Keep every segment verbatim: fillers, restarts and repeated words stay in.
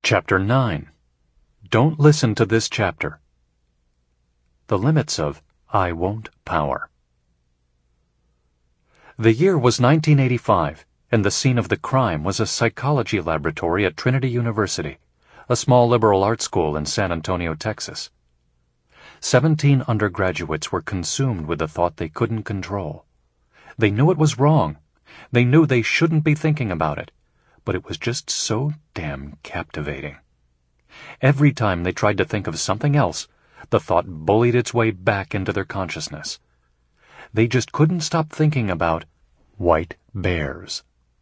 Chapter nine. Don't listen to this chapter. The limits of I won't power. The year was nineteen eighty-five, and the scene of the crime was a psychology laboratory at Trinity University, a small liberal arts school in San Antonio, Texas. Seventeen undergraduates were consumed with the thought they couldn't control. They knew it was wrong. They knew they shouldn't be thinking about it, but it was just so damn captivating. Every time they tried to think of something else, the thought bullied its way back into their consciousness. They just couldn't stop thinking about white bears.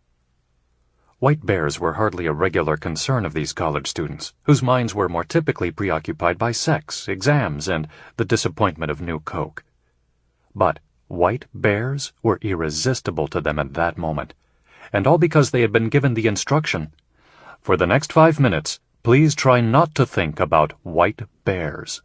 White bears were hardly a regular concern of these college students, whose minds were more typically preoccupied by sex, exams, and the disappointment of new Coke. But white bears were irresistible to them at that moment, and all because they had been given the instruction, for the next five minutes, please try not to think about white bears.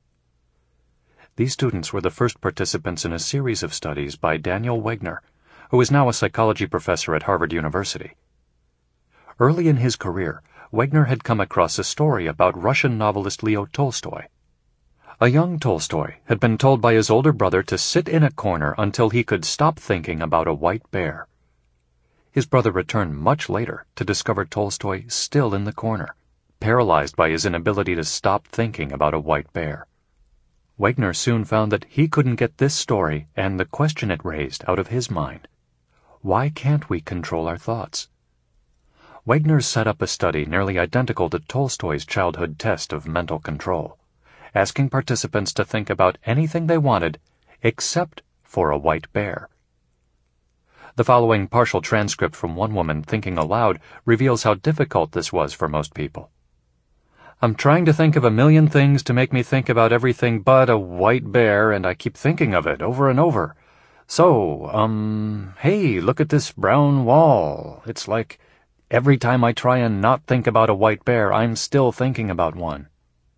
These students were the first participants in a series of studies by Daniel Wegner, who is now a psychology professor at Harvard University. Early in his career, Wegner had come across a story about Russian novelist Leo Tolstoy. A young Tolstoy had been told by his older brother to sit in a corner until he could stop thinking about a white bear. His brother returned much later to discover Tolstoy still in the corner, paralyzed by his inability to stop thinking about a white bear. Wegner soon found that he couldn't get this story and the question it raised out of his mind. Why can't we control our thoughts? Wegner set up a study nearly identical to Tolstoy's childhood test of mental control, asking participants to think about anything they wanted except for a white bear. The following partial transcript from one woman thinking aloud reveals how difficult this was for most people. I'm trying to think of a million things to make me think about everything but a white bear, and I keep thinking of it over and over. So, um, hey, look at this brown wall. It's like every time I try and not think about a white bear, I'm still thinking about one.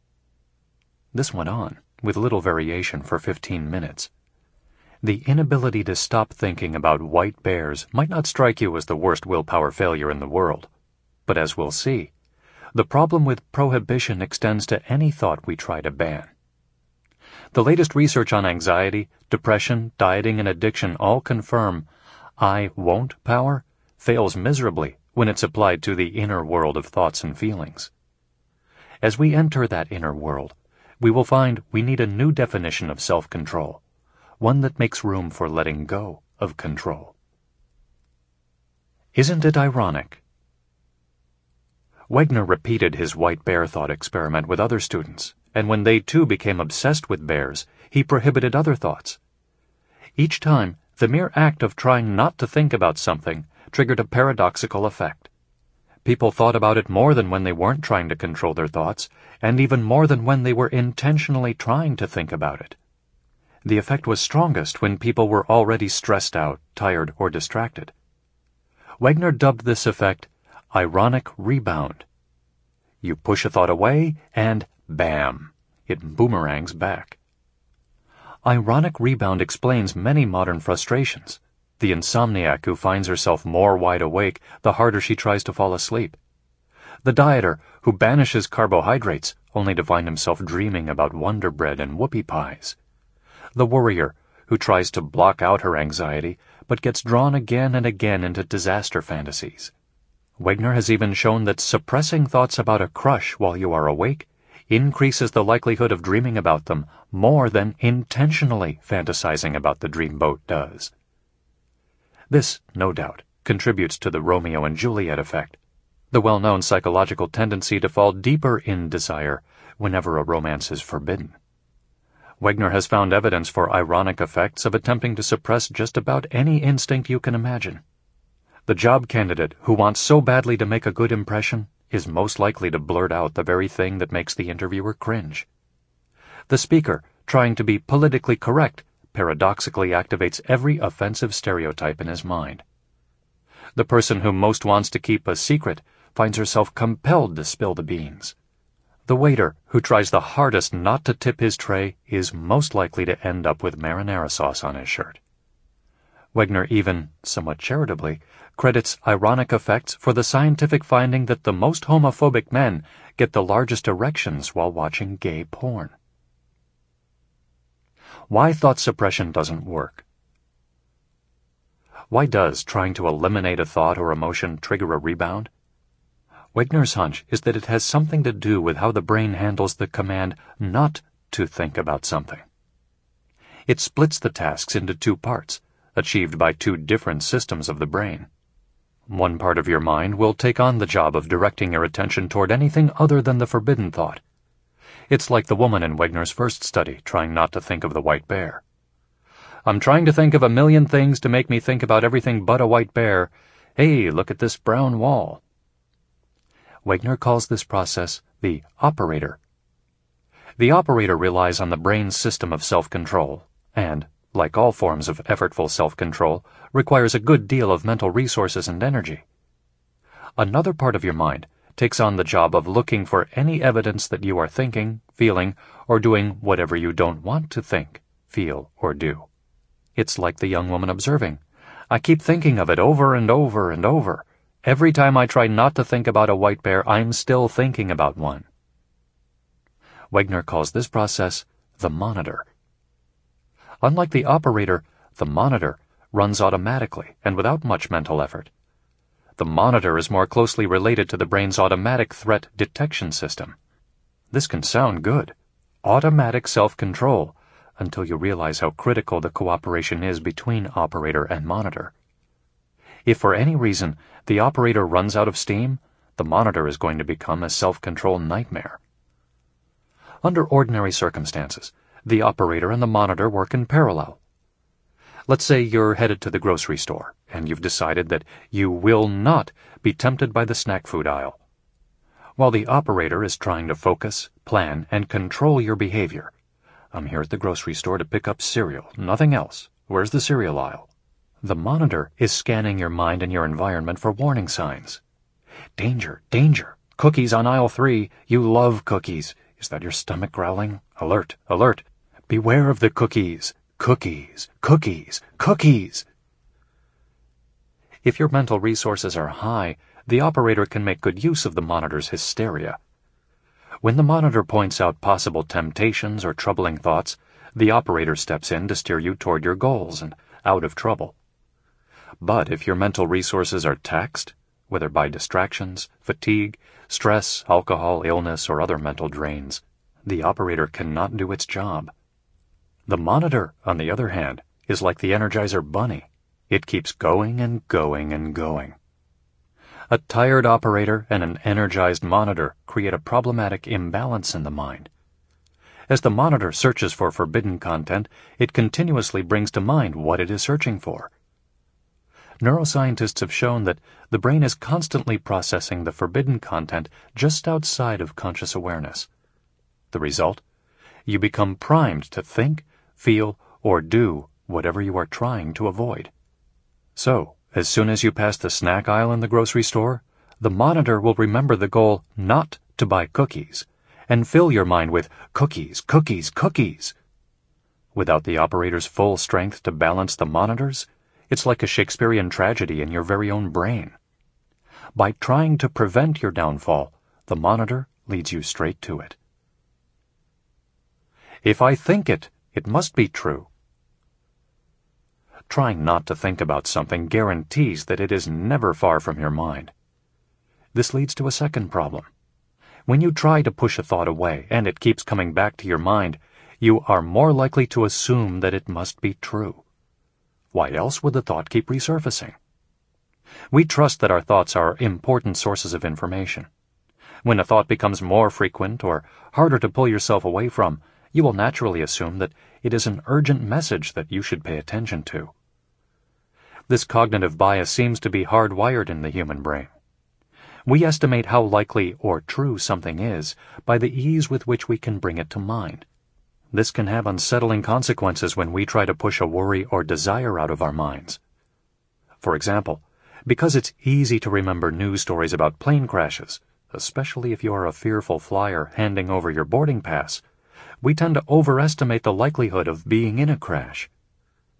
This went on, with little variation, for fifteen minutes. The inability to stop thinking about white bears might not strike you as the worst willpower failure in the world, but as we'll see, the problem with prohibition extends to any thought we try to ban. The latest research on anxiety, depression, dieting, and addiction all confirm I won't power fails miserably when it's applied to the inner world of thoughts and feelings. As we enter that inner world, we will find we need a new definition of self-control, one that makes room for letting go of control. Isn't it ironic? Wegner repeated his white bear thought experiment with other students, and when they too became obsessed with bears, he prohibited other thoughts. Each time, the mere act of trying not to think about something triggered a paradoxical effect. People thought about it more than when they weren't trying to control their thoughts, and even more than when they were intentionally trying to think about it. The effect was strongest when people were already stressed out, tired, or distracted. Wegner dubbed this effect ironic rebound. You push a thought away, and bam, it boomerangs back. Ironic rebound explains many modern frustrations. The insomniac who finds herself more wide awake the harder she tries to fall asleep. The dieter who banishes carbohydrates only to find himself dreaming about Wonder Bread and whoopie pies. The worrier who tries to block out her anxiety but gets drawn again and again into disaster fantasies. Wegner has even shown that suppressing thoughts about a crush while you are awake increases the likelihood of dreaming about them more than intentionally fantasizing about the dreamboat does. This, no doubt, contributes to the Romeo and Juliet effect, the well-known psychological tendency to fall deeper in desire whenever a romance is forbidden. Wegner has found evidence for ironic effects of attempting to suppress just about any instinct you can imagine. The job candidate who wants so badly to make a good impression is most likely to blurt out the very thing that makes the interviewer cringe. The speaker, trying to be politically correct, paradoxically activates every offensive stereotype in his mind. The person who most wants to keep a secret finds herself compelled to spill the beans. The waiter who tries the hardest not to tip his tray is most likely to end up with marinara sauce on his shirt. Wegner even, somewhat charitably, credits ironic effects for the scientific finding that the most homophobic men get the largest erections while watching gay porn. Why thought suppression doesn't work. Why does trying to eliminate a thought or emotion trigger a rebound? Wegner's hunch is that it has something to do with how the brain handles the command not to think about something. It splits the tasks into two parts, achieved by two different systems of the brain. One part of your mind will take on the job of directing your attention toward anything other than the forbidden thought. It's like the woman in Wegner's first study trying not to think of the white bear. I'm trying to think of a million things to make me think about everything but a white bear. Hey, look at this brown wall. Wegner calls this process the operator. The operator relies on the brain's system of self-control and, like all forms of effortful self-control, requires a good deal of mental resources and energy. Another part of your mind takes on the job of looking for any evidence that you are thinking, feeling, or doing whatever you don't want to think, feel, or do. It's like the young woman observing. I keep thinking of it over and over and over. Every time I try not to think about a white bear, I'm still thinking about one. Wegner calls this process the monitor. Unlike the operator, the monitor runs automatically and without much mental effort. The monitor is more closely related to the brain's automatic threat detection system. This can sound good. Automatic self-control, until you realize how critical the cooperation is between operator and monitor. If for any reason the operator runs out of steam, the monitor is going to become a self-control nightmare. Under ordinary circumstances, the operator and the monitor work in parallel. Let's say you're headed to the grocery store, and you've decided that you will not be tempted by the snack food aisle. While the operator is trying to focus, plan, and control your behavior. I'm here at the grocery store to pick up cereal, nothing else. Where's the cereal aisle? The monitor is scanning your mind and your environment for warning signs. Danger, danger, cookies on aisle three, you love cookies. Is that your stomach growling? Alert, alert, beware of the cookies, cookies, cookies, cookies. If your mental resources are high, the operator can make good use of the monitor's hysteria. When the monitor points out possible temptations or troubling thoughts, the operator steps in to steer you toward your goals and out of trouble. But if your mental resources are taxed, whether by distractions, fatigue, stress, alcohol, illness, or other mental drains, the operator cannot do its job. The monitor, on the other hand, is like the Energizer Bunny. It keeps going and going and going. A tired operator and an energized monitor create a problematic imbalance in the mind. As the monitor searches for forbidden content, it continuously brings to mind what it is searching for. Neuroscientists have shown that the brain is constantly processing the forbidden content just outside of conscious awareness. The result? You become primed to think, feel, or do whatever you are trying to avoid. So, as soon as you pass the snack aisle in the grocery store, the monitor will remember the goal not to buy cookies and fill your mind with cookies, cookies, cookies. Without the operator's full strength to balance the monitors, it's like a Shakespearean tragedy in your very own brain. By trying to prevent your downfall, the monitor leads you straight to it. If I think it, it must be true. Trying not to think about something guarantees that it is never far from your mind. This leads to a second problem. When you try to push a thought away and it keeps coming back to your mind, you are more likely to assume that it must be true. Why else would the thought keep resurfacing? We trust that our thoughts are important sources of information. When a thought becomes more frequent or harder to pull yourself away from, you will naturally assume that it is an urgent message that you should pay attention to. This cognitive bias seems to be hardwired in the human brain. We estimate how likely or true something is by the ease with which we can bring it to mind. This can have unsettling consequences when we try to push a worry or desire out of our minds. For example, because it's easy to remember news stories about plane crashes, especially if you are a fearful flyer handing over your boarding pass, we tend to overestimate the likelihood of being in a crash.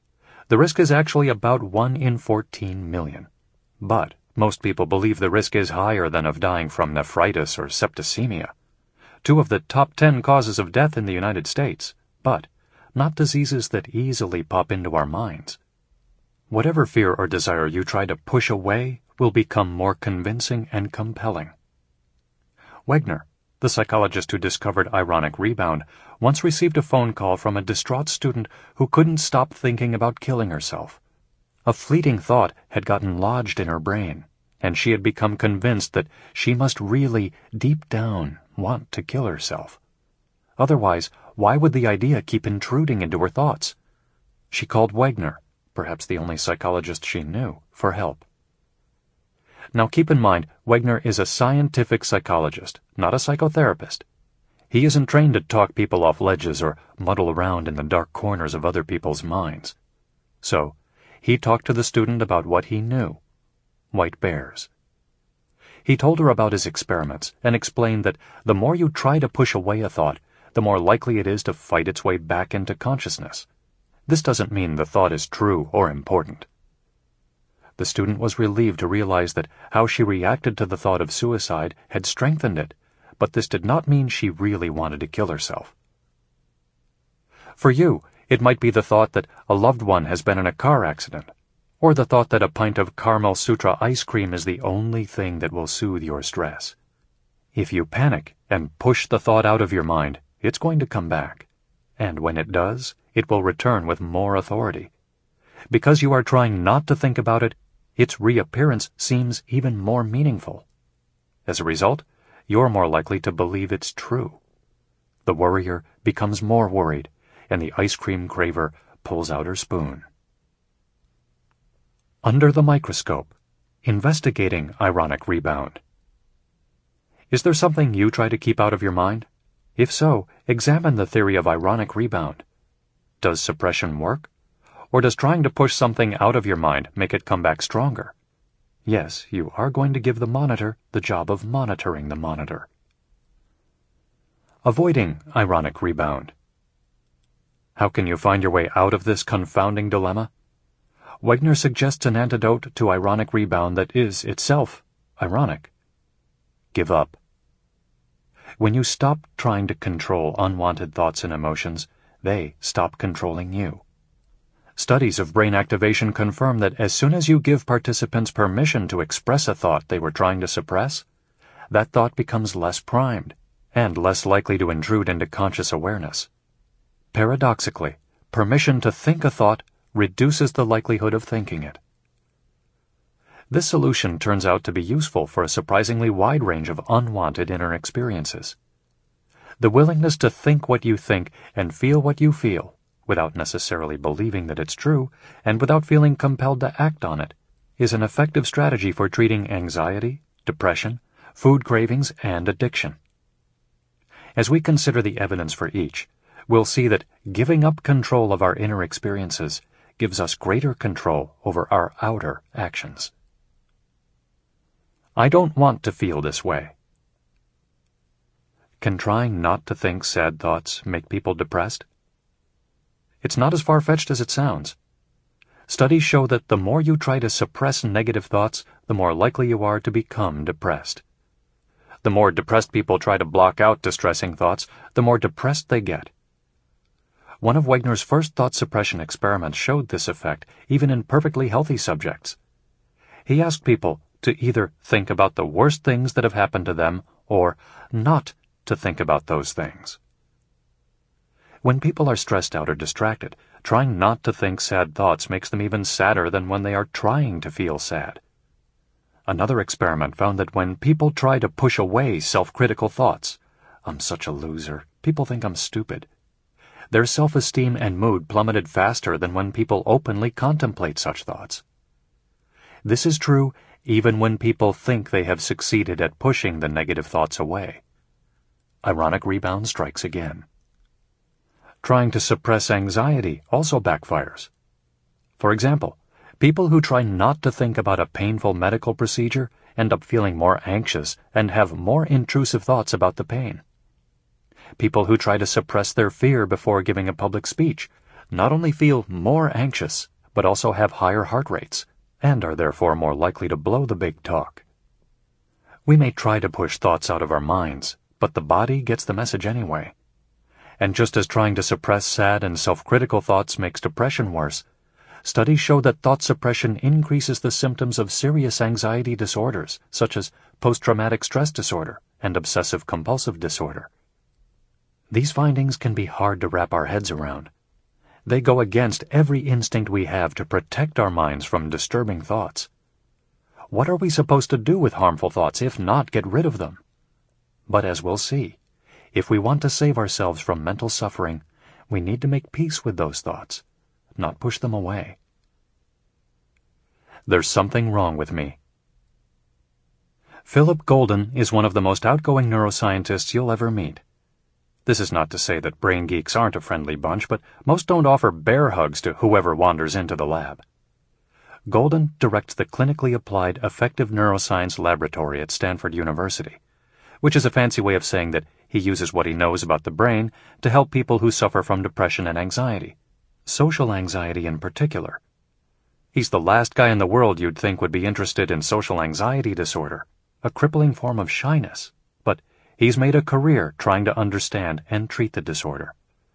The risk is actually about one in fourteen million. But most people believe the risk is higher than of dying from nephritis or septicemia, two of the top ten causes of death in the United States, but not diseases that easily pop into our minds. Whatever fear or desire you try to push away will become more convincing and compelling. Wegner, the psychologist who discovered ironic rebound, once received a phone call from a distraught student who couldn't stop thinking about killing herself. A fleeting thought had gotten lodged in her brain, and she had become convinced that she must really, deep down, want to kill herself. Otherwise, why would the idea keep intruding into her thoughts? She called Wegner, perhaps the only psychologist she knew, for help. Now keep in mind, Wegner is a scientific psychologist, not a psychotherapist. He isn't trained to talk people off ledges or muddle around in the dark corners of other people's minds. So, he talked to the student about what he knew: white bears. He told her about his experiments and explained that the more you try to push away a thought, the more likely it is to fight its way back into consciousness. This doesn't mean the thought is true or important. The student was relieved to realize that how she reacted to the thought of suicide had strengthened it, but this did not mean she really wanted to kill herself. For you, it might be the thought that a loved one has been in a car accident, or the thought that a pint of Caramel Sutra ice cream is the only thing that will soothe your stress. If you panic and push the thought out of your mind, it's going to come back, and when it does, it will return with more authority. Because you are trying not to think about it, its reappearance seems even more meaningful. As a result, you're more likely to believe it's true. The worrier becomes more worried, and the ice cream craver pulls out her spoon. Under the microscope, investigating ironic rebound. Is there something you try to keep out of your mind? If so, examine the theory of ironic rebound. Does suppression work? Or does trying to push something out of your mind make it come back stronger? Yes, you are going to give the monitor the job of monitoring the monitor. Avoiding ironic rebound. How can you find your way out of this confounding dilemma? Wegner suggests an antidote to ironic rebound that is itself ironic. Give up. When you stop trying to control unwanted thoughts and emotions, they stop controlling you. Studies of brain activation confirm that as soon as you give participants permission to express a thought they were trying to suppress, that thought becomes less primed and less likely to intrude into conscious awareness. Paradoxically, permission to think a thought reduces the likelihood of thinking it. This solution turns out to be useful for a surprisingly wide range of unwanted inner experiences. The willingness to think what you think and feel what you feel, without necessarily believing that it's true, and without feeling compelled to act on it, is an effective strategy for treating anxiety, depression, food cravings, and addiction. As we consider the evidence for each, we'll see that giving up control of our inner experiences gives us greater control over our outer actions. I don't want to feel this way. Can trying not to think sad thoughts make people depressed? It's not as far-fetched as it sounds. Studies show that the more you try to suppress negative thoughts, the more likely you are to become depressed. The more depressed people try to block out distressing thoughts, the more depressed they get. One of Wegner's first thought suppression experiments showed this effect even in perfectly healthy subjects. He asked people to either think about the worst things that have happened to them or not to think about those things. When people are stressed out or distracted, trying not to think sad thoughts makes them even sadder than when they are trying to feel sad. Another experiment found that when people try to push away self-critical thoughts, "I'm such a loser, people think I'm stupid," their self-esteem and mood plummeted faster than when people openly contemplate such thoughts. This is true even when people think they have succeeded at pushing the negative thoughts away. Ironic rebound strikes again. Trying to suppress anxiety also backfires. For example, people who try not to think about a painful medical procedure end up feeling more anxious and have more intrusive thoughts about the pain. People who try to suppress their fear before giving a public speech not only feel more anxious, but also have higher heart rates, and are therefore more likely to blow the big talk. We may try to push thoughts out of our minds, but the body gets the message anyway. And just as trying to suppress sad and self-critical thoughts makes depression worse, studies show that thought suppression increases the symptoms of serious anxiety disorders, such as post-traumatic stress disorder and obsessive-compulsive disorder. These findings can be hard to wrap our heads around. They go against every instinct we have to protect our minds from disturbing thoughts. What are we supposed to do with harmful thoughts if not get rid of them? But as we'll see, if we want to save ourselves from mental suffering, we need to make peace with those thoughts, not push them away. There's something wrong with me. Philip Golden is one of the most outgoing neuroscientists you'll ever meet. This is not to say that brain geeks aren't a friendly bunch, but most don't offer bear hugs to whoever wanders into the lab. Golden directs the Clinically Applied Affective Neuroscience Laboratory at Stanford University, which is a fancy way of saying that he uses what he knows about the brain to help people who suffer from depression and anxiety, social anxiety in particular. He's the last guy in the world you'd think would be interested in social anxiety disorder, a crippling form of shyness, but he's made a career trying to understand and treat the disorder.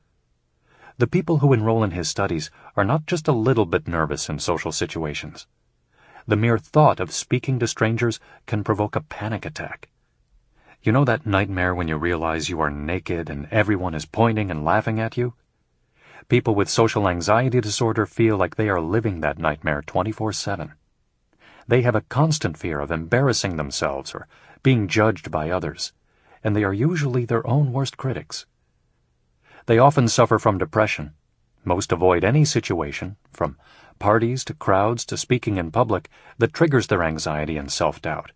The people who enroll in his studies are not just a little bit nervous in social situations. The mere thought of speaking to strangers can provoke a panic attack. You know that nightmare when you realize you are naked and everyone is pointing and laughing at you? People with social anxiety disorder feel like they are living that nightmare twenty-four seven. They have a constant fear of embarrassing themselves or being judged by others, and they are usually their own worst critics. They often suffer from depression. Most avoid any situation, from parties to crowds to speaking in public, that triggers their anxiety and self-doubt.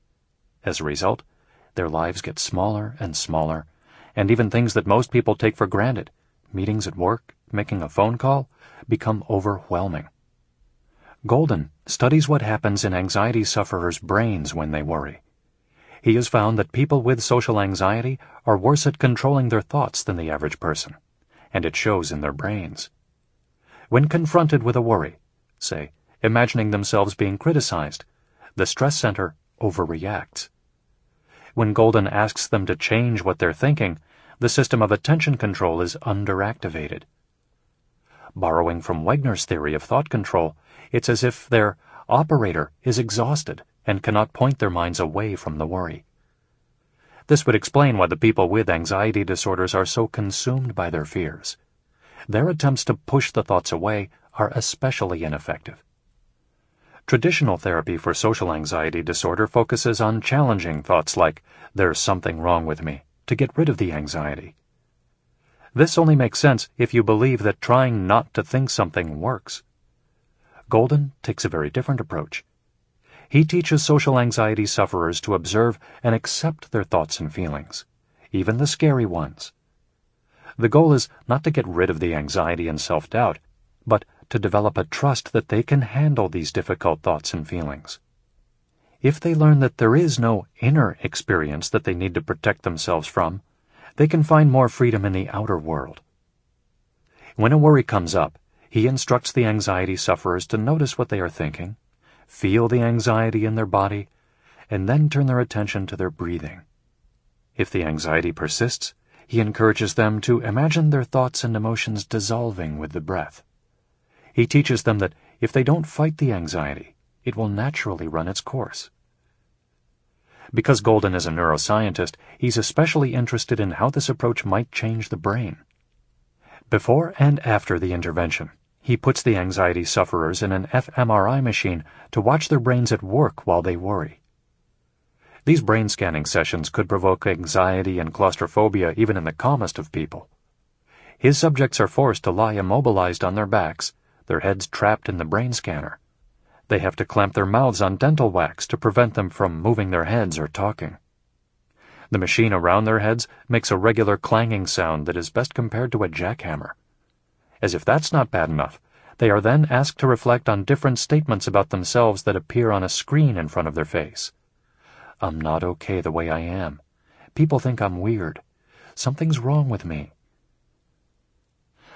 As a result, their lives get smaller and smaller, and even things that most people take for granted, meetings at work, making a phone call, become overwhelming. Golden studies what happens in anxiety sufferers' brains when they worry. He has found that people with social anxiety are worse at controlling their thoughts than the average person, and it shows in their brains. When confronted with a worry, say, imagining themselves being criticized, the stress center overreacts. When Golden asks them to change what they're thinking, the system of attention control is underactivated. Borrowing from Wegner's theory of thought control, it's as if their operator is exhausted and cannot point their minds away from the worry. This would explain why the people with anxiety disorders are so consumed by their fears. Their attempts to push the thoughts away are especially ineffective. Traditional therapy for social anxiety disorder focuses on challenging thoughts like, "There's something wrong with me," to get rid of the anxiety. This only makes sense if you believe that trying not to think something works. Golden takes a very different approach. He teaches social anxiety sufferers to observe and accept their thoughts and feelings, even the scary ones. The goal is not to get rid of the anxiety and self-doubt, but to develop a trust that they can handle these difficult thoughts and feelings. If they learn that there is no inner experience that they need to protect themselves from, they can find more freedom in the outer world. When a worry comes up, he instructs the anxiety sufferers to notice what they are thinking, feel the anxiety in their body, and then turn their attention to their breathing. If the anxiety persists, he encourages them to imagine their thoughts and emotions dissolving with the breath. He teaches them that if they don't fight the anxiety, it will naturally run its course. Because Golden is a neuroscientist, he's especially interested in how this approach might change the brain. Before and after the intervention, he puts the anxiety sufferers in an f M R I machine to watch their brains at work while they worry. These brain scanning sessions could provoke anxiety and claustrophobia even in the calmest of people. His subjects are forced to lie immobilized on their backs, their heads trapped in the brain scanner. They have to clamp their mouths on dental wax to prevent them from moving their heads or talking. The machine around their heads makes a regular clanging sound that is best compared to a jackhammer. As if that's not bad enough, they are then asked to reflect on different statements about themselves that appear on a screen in front of their face. I'm not okay the way I am. People think I'm weird. Something's wrong with me.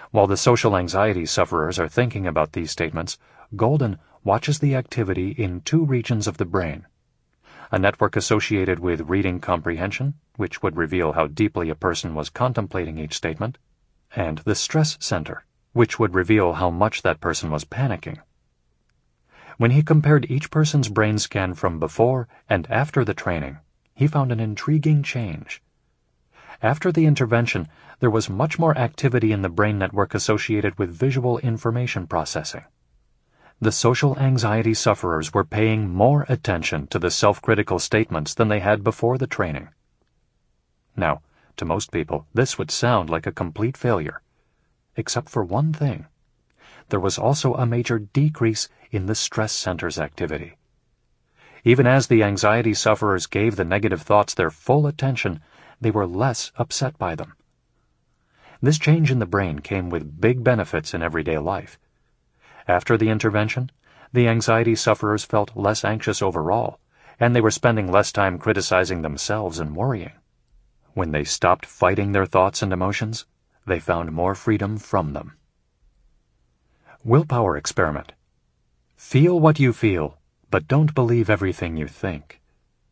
While the social anxiety sufferers are thinking about these statements, Golden watches the activity in two regions of the brain. A network associated with reading comprehension, which would reveal how deeply a person was contemplating each statement, and the stress center, which would reveal how much that person was panicking. When he compared each person's brain scan from before and after the training, he found an intriguing change. After the intervention, there was much more activity in the brain network associated with visual information processing. The social anxiety sufferers were paying more attention to the self-critical statements than they had before the training. Now, to most people, this would sound like a complete failure, except for one thing. There was also a major decrease in the stress center's activity. Even as the anxiety sufferers gave the negative thoughts their full attention, they were less upset by them. This change in the brain came with big benefits in everyday life. After the intervention, the anxiety sufferers felt less anxious overall, and they were spending less time criticizing themselves and worrying. When they stopped fighting their thoughts and emotions, they found more freedom from them. Willpower experiment. Feel what you feel, but don't believe everything you think.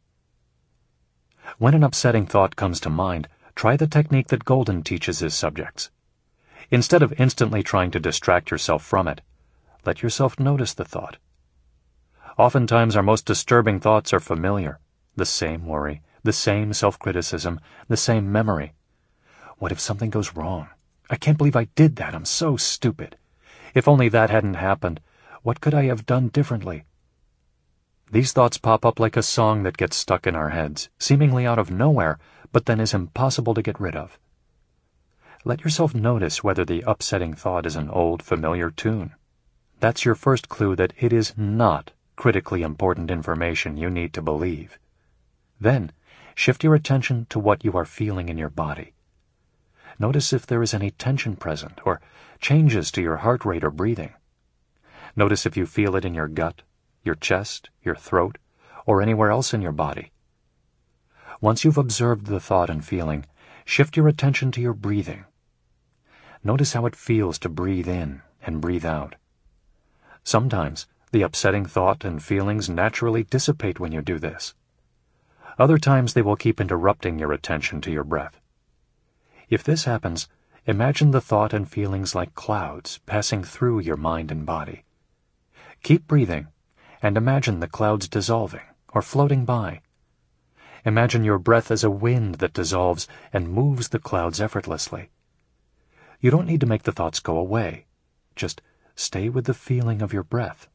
When an upsetting thought comes to mind, try the technique that Golden teaches his subjects. Instead of instantly trying to distract yourself from it, let yourself notice the thought. Oftentimes our most disturbing thoughts are familiar. The same worry, the same self-criticism, the same memory. What if something goes wrong? I can't believe I did that. I'm so stupid. If only that hadn't happened, what could I have done differently? These thoughts pop up like a song that gets stuck in our heads, seemingly out of nowhere, but then is impossible to get rid of. Let yourself notice whether the upsetting thought is an old, familiar tune. That's your first clue that it is not critically important information you need to believe. Then, shift your attention to what you are feeling in your body. Notice if there is any tension present or changes to your heart rate or breathing. Notice if you feel it in your gut, your chest, your throat, or anywhere else in your body. Once you've observed the thought and feeling, shift your attention to your breathing. Notice how it feels to breathe in and breathe out. Sometimes, the upsetting thought and feelings naturally dissipate when you do this. Other times they will keep interrupting your attention to your breath. If this happens, imagine the thought and feelings like clouds passing through your mind and body. Keep breathing, and imagine the clouds dissolving or floating by. Imagine your breath as a wind that dissolves and moves the clouds effortlessly. You don't need to make the thoughts go away. Just stay with the feeling of your breath.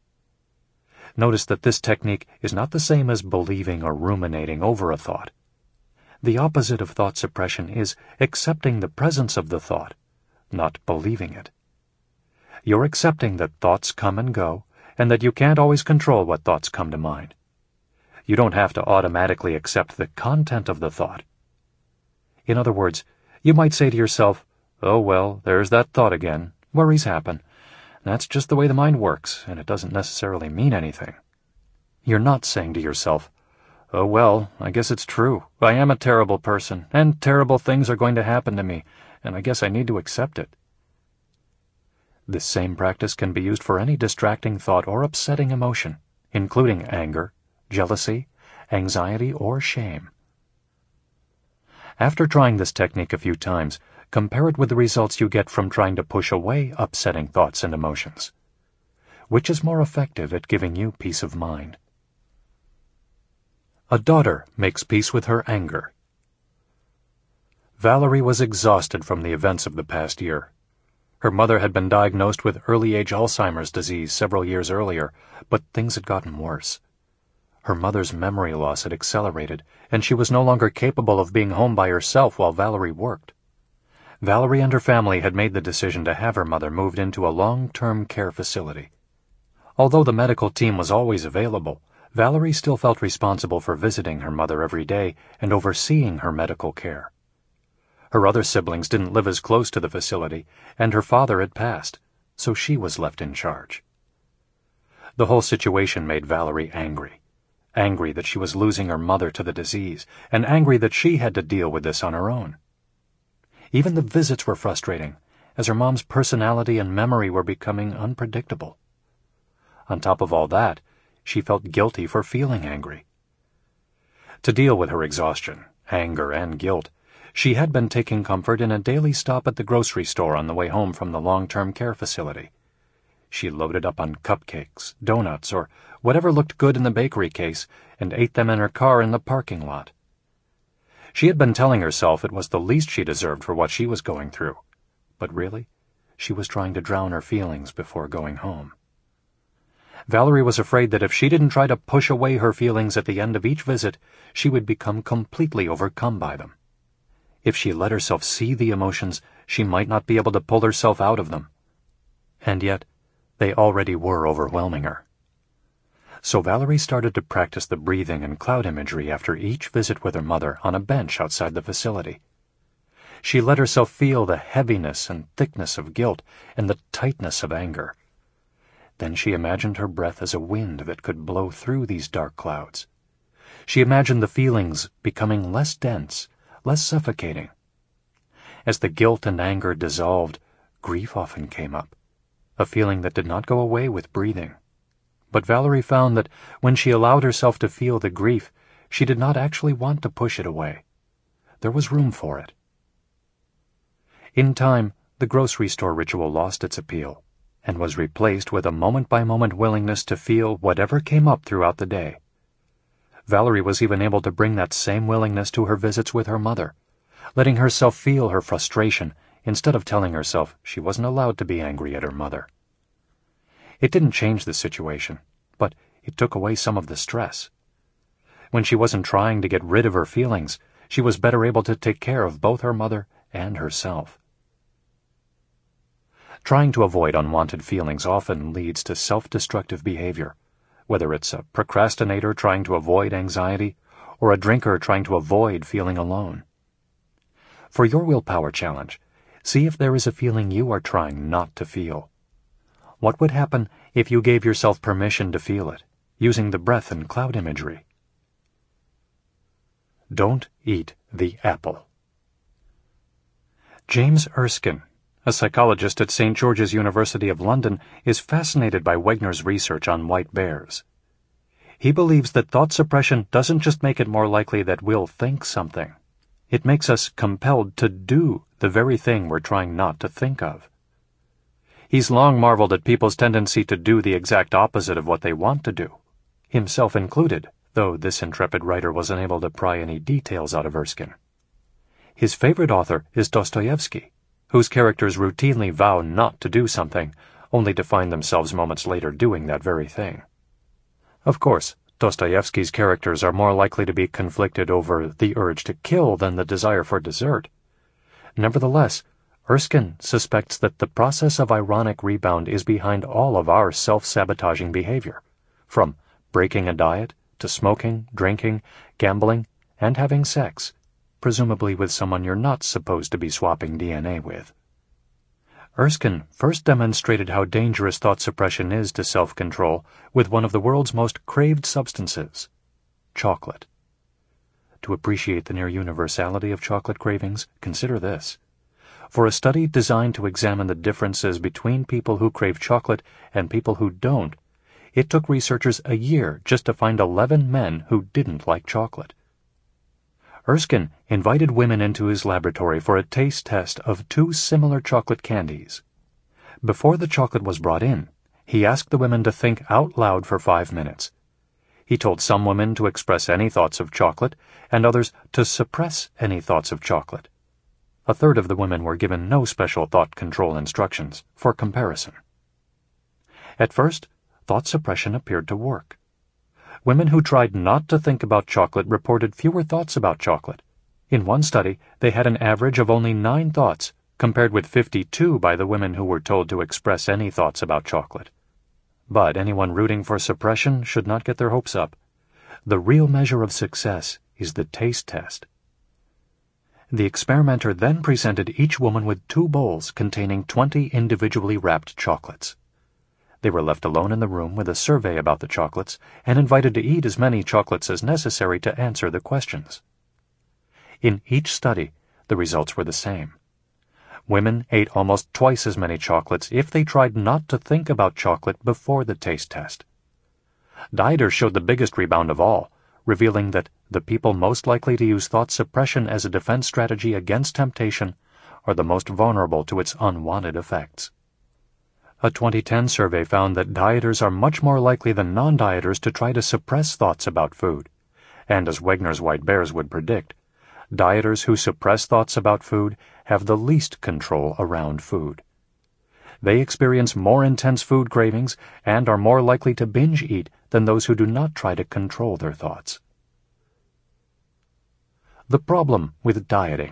Notice that this technique is not the same as believing or ruminating over a thought. The opposite of thought suppression is accepting the presence of the thought, not believing it. You're accepting that thoughts come and go, and that you can't always control what thoughts come to mind. You don't have to automatically accept the content of the thought. In other words, you might say to yourself, "Oh well, there's that thought again. Worries happen. That's just the way the mind works, and it doesn't necessarily mean anything." You're not saying to yourself, "Oh well, I guess it's true. I am a terrible person, and terrible things are going to happen to me, and I guess I need to accept it." This same practice can be used for any distracting thought or upsetting emotion, including anger, jealousy, anxiety, or shame. After trying this technique a few times, compare it with the results you get from trying to push away upsetting thoughts and emotions. Which is more effective at giving you peace of mind? A daughter makes peace with her anger. Valerie was exhausted from the events of the past year. Her mother had been diagnosed with early-age Alzheimer's disease several years earlier, but things had gotten worse. Her mother's memory loss had accelerated, and she was no longer capable of being home by herself while Valerie worked. Valerie and her family had made the decision to have her mother moved into a long-term care facility. Although the medical team was always available, Valerie still felt responsible for visiting her mother every day and overseeing her medical care. Her other siblings didn't live as close to the facility, and her father had passed, so she was left in charge. The whole situation made Valerie angry. Angry that she was losing her mother to the disease, and angry that she had to deal with this on her own. Even the visits were frustrating, as her mom's personality and memory were becoming unpredictable. On top of all that, she felt guilty for feeling angry. To deal with her exhaustion, anger, and guilt, she had been taking comfort in a daily stop at the grocery store on the way home from the long-term care facility. She loaded up on cupcakes, donuts, or whatever looked good in the bakery case and ate them in her car in the parking lot. She had been telling herself it was the least she deserved for what she was going through, but really, she was trying to drown her feelings before going home. Valerie was afraid that if she didn't try to push away her feelings at the end of each visit, she would become completely overcome by them. If she let herself see the emotions, she might not be able to pull herself out of them. And yet, they already were overwhelming her. So Valerie started to practice the breathing and cloud imagery after each visit with her mother on a bench outside the facility. She let herself feel the heaviness and thickness of guilt and the tightness of anger. Then she imagined her breath as a wind that could blow through these dark clouds. She imagined the feelings becoming less dense, less suffocating. As the guilt and anger dissolved, grief often came up, a feeling that did not go away with breathing. But Valerie found that when she allowed herself to feel the grief, she did not actually want to push it away. There was room for it. In time, the grocery store ritual lost its appeal and was replaced with a moment-by-moment willingness to feel whatever came up throughout the day. Valerie was even able to bring that same willingness to her visits with her mother, letting herself feel her frustration instead of telling herself she wasn't allowed to be angry at her mother. It didn't change the situation, but it took away some of the stress. When she wasn't trying to get rid of her feelings, she was better able to take care of both her mother and herself. Trying to avoid unwanted feelings often leads to self-destructive behavior, whether it's a procrastinator trying to avoid anxiety or a drinker trying to avoid feeling alone. For your willpower challenge, see if there is a feeling you are trying not to feel. What would happen if you gave yourself permission to feel it, using the breath and cloud imagery? Don't eat the apple. James Erskine, a psychologist at Saint George's University of London, is fascinated by Wegner's research on white bears. He believes that thought suppression doesn't just make it more likely that we'll think something. It makes us compelled to do the very thing we're trying not to think of. He's long marveled at people's tendency to do the exact opposite of what they want to do, himself included, though this intrepid writer was unable to pry any details out of Erskine. His favorite author is Dostoevsky, whose characters routinely vow not to do something, only to find themselves moments later doing that very thing. Of course, Dostoevsky's characters are more likely to be conflicted over the urge to kill than the desire for dessert. Nevertheless, Erskine suspects that the process of ironic rebound is behind all of our self-sabotaging behavior, from breaking a diet to smoking, drinking, gambling, and having sex, presumably with someone you're not supposed to be swapping D N A with. Erskine first demonstrated how dangerous thought suppression is to self-control with one of the world's most craved substances, chocolate. To appreciate the near universality of chocolate cravings, consider this. For a study designed to examine the differences between people who crave chocolate and people who don't, it took researchers a year just to find eleven men who didn't like chocolate. Erskine invited women into his laboratory for a taste test of two similar chocolate candies. Before the chocolate was brought in, he asked the women to think out loud for five minutes. He told some women to express any thoughts of chocolate, and others to suppress any thoughts of chocolate. A third of the women were given no special thought control instructions, for comparison. At first, thought suppression appeared to work. Women who tried not to think about chocolate reported fewer thoughts about chocolate. In one study, they had an average of only nine thoughts, compared with fifty-two by the women who were told to express any thoughts about chocolate. But anyone rooting for suppression should not get their hopes up. The real measure of success is the taste test. The experimenter then presented each woman with two bowls containing twenty individually wrapped chocolates. They were left alone in the room with a survey about the chocolates and invited to eat as many chocolates as necessary to answer the questions. In each study, the results were the same. Women ate almost twice as many chocolates if they tried not to think about chocolate before the taste test. Dieters showed the biggest rebound of all, revealing that the people most likely to use thought suppression as a defense strategy against temptation are the most vulnerable to its unwanted effects. A twenty ten survey found that dieters are much more likely than non-dieters to try to suppress thoughts about food, and as Wegner's White Bears would predict, dieters who suppress thoughts about food have the least control around food. They experience more intense food cravings and are more likely to binge eat than those who do not try to control their thoughts. The problem with dieting.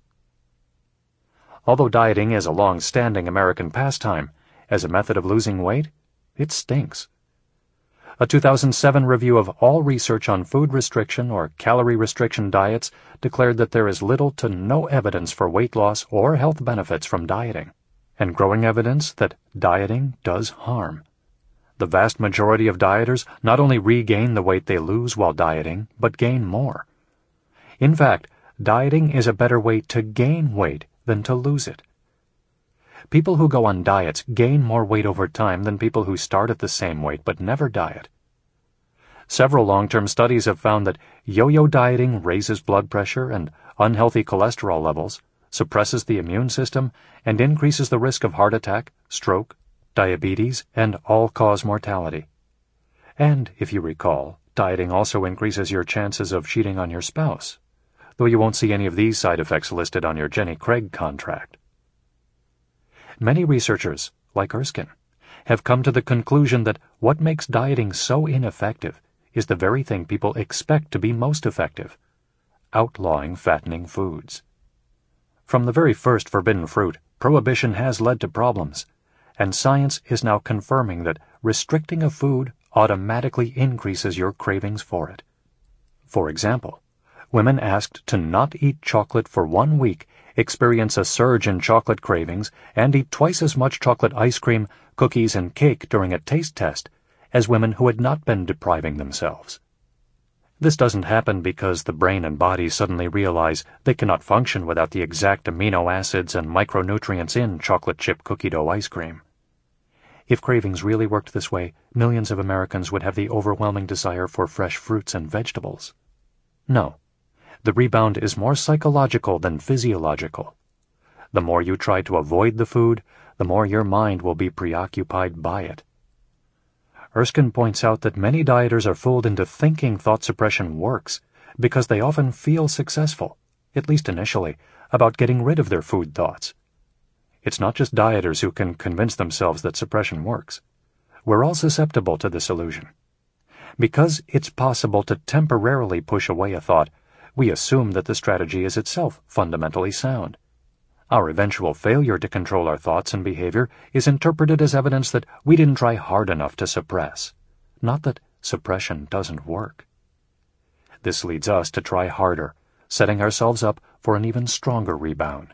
Although dieting is a long-standing American pastime, as a method of losing weight, it stinks. A two thousand seven review of all research on food restriction or calorie restriction diets declared that there is little to no evidence for weight loss or health benefits from dieting, and growing evidence that dieting does harm. The vast majority of dieters not only regain the weight they lose while dieting, but gain more. In fact, dieting is a better way to gain weight than to lose it. People who go on diets gain more weight over time than people who start at the same weight but never diet. Several long-term studies have found that yo-yo dieting raises blood pressure and unhealthy cholesterol levels, suppresses the immune system, and increases the risk of heart attack, stroke, diabetes, and all-cause mortality. And, if you recall, dieting also increases your chances of cheating on your spouse, though you won't see any of these side effects listed on your Jenny Craig contract. Many researchers, like Erskine, have come to the conclusion that what makes dieting so ineffective is the very thing people expect to be most effective: outlawing fattening foods. From the very first forbidden fruit, prohibition has led to problems, and science is now confirming that restricting a food automatically increases your cravings for it. For example, women asked to not eat chocolate for one week experience a surge in chocolate cravings and eat twice as much chocolate ice cream, cookies, and cake during a taste test as women who had not been depriving themselves. This doesn't happen because the brain and body suddenly realize they cannot function without the exact amino acids and micronutrients in chocolate chip cookie dough ice cream. If cravings really worked this way, millions of Americans would have the overwhelming desire for fresh fruits and vegetables. No. The rebound is more psychological than physiological. The more you try to avoid the food, the more your mind will be preoccupied by it. Erskine points out that many dieters are fooled into thinking thought suppression works because they often feel successful, at least initially, about getting rid of their food thoughts. It's not just dieters who can convince themselves that suppression works. We're all susceptible to this illusion. Because it's possible to temporarily push away a thought, we assume that the strategy is itself fundamentally sound. Our eventual failure to control our thoughts and behavior is interpreted as evidence that we didn't try hard enough to suppress, not that suppression doesn't work. This leads us to try harder, setting ourselves up for an even stronger rebound.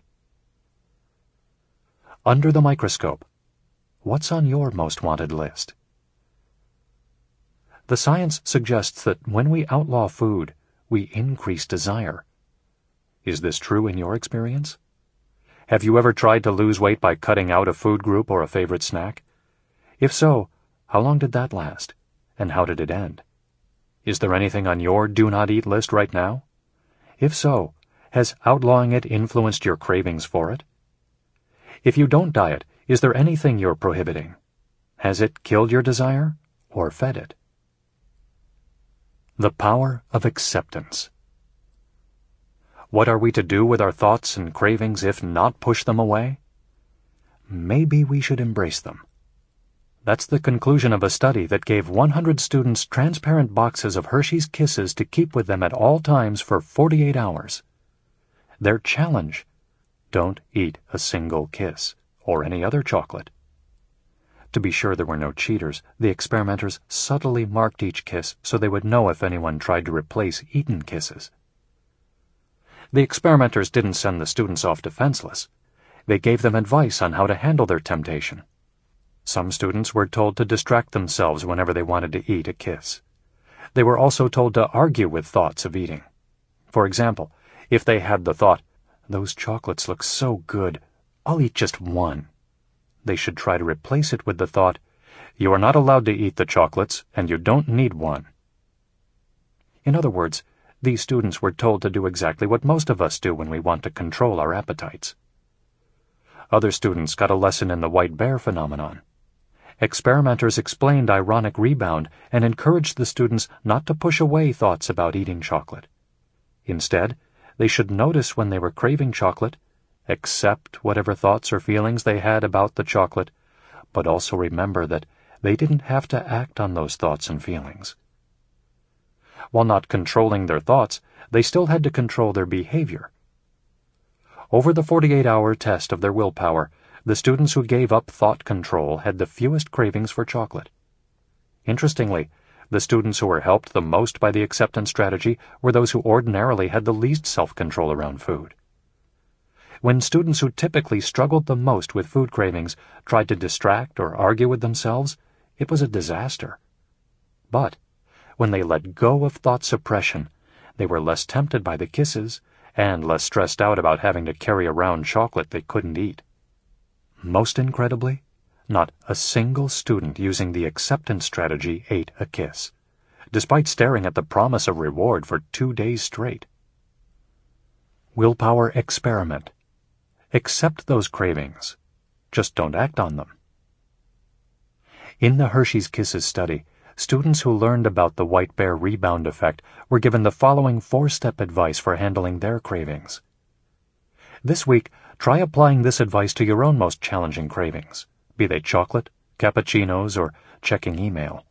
Under the microscope, what's on your most wanted list? The science suggests that when we outlaw food, we increase desire. Is this true in your experience? Have you ever tried to lose weight by cutting out a food group or a favorite snack? If so, how long did that last, and how did it end? Is there anything on your do-not-eat list right now? If so, has outlawing it influenced your cravings for it? If you don't diet, is there anything you're prohibiting? Has it killed your desire or fed it? The power of acceptance. What are we to do with our thoughts and cravings if not push them away? Maybe we should embrace them. That's the conclusion of a study that gave one hundred students transparent boxes of Hershey's Kisses to keep with them at all times for forty-eight hours. Their challenge: don't eat a single Kiss or any other chocolate. To be sure there were no cheaters, the experimenters subtly marked each kiss so they would know if anyone tried to replace eaten kisses. The experimenters didn't send the students off defenseless. They gave them advice on how to handle their temptation. Some students were told to distract themselves whenever they wanted to eat a kiss. They were also told to argue with thoughts of eating. For example, if they had the thought, "Those chocolates look so good, "I'll eat just one." They should try to replace it with the thought, "You are not allowed to eat the chocolates, and you don't need one." In other words, these students were told to do exactly what most of us do when we want to control our appetites. Other students got a lesson in the white bear phenomenon. Experimenters explained ironic rebound and encouraged the students not to push away thoughts about eating chocolate. Instead, they should notice when they were craving chocolate, accept whatever thoughts or feelings they had about the chocolate, but also remember that they didn't have to act on those thoughts and feelings. While not controlling their thoughts, they still had to control their behavior. Over the forty-eight hour test of their willpower, the students who gave up thought control had the fewest cravings for chocolate. Interestingly, the students who were helped the most by the acceptance strategy were those who ordinarily had the least self-control around food. When students who typically struggled the most with food cravings tried to distract or argue with themselves, it was a disaster. But when they let go of thought suppression, they were less tempted by the kisses and less stressed out about having to carry around chocolate they couldn't eat. Most incredibly, not a single student using the acceptance strategy ate a kiss, despite staring at the promise of reward for two days straight. Willpower experiment. Accept those cravings. Just don't act on them. In the Hershey's Kisses study, students who learned about the white bear rebound effect were given the following four-step advice for handling their cravings. This week, try applying this advice to your own most challenging cravings, be they chocolate, cappuccinos, or checking email.